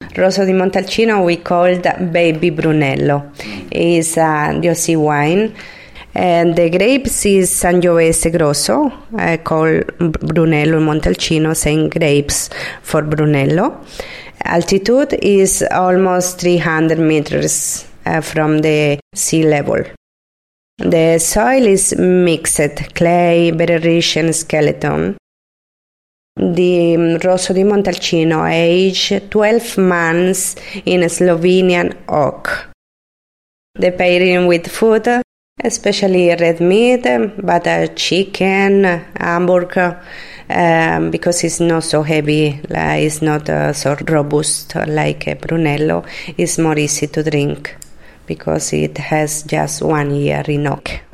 Rosso di Montalcino we called Baby Brunello. It's a DOC wine. And the grapes is Sangiovese Grosso, called Brunello in Montalcino, same grapes for Brunello. Altitude is almost 300 meters from the sea level. The soil is mixed, clay, very rich and skeleton. The Rosso di Montalcino aged 12 months in Slovenian oak. The pairing with food, especially red meat, but chicken, hamburger, because it's not so heavy, it's not so robust like a Brunello. It's more easy to drink because it has just 1 year in oak.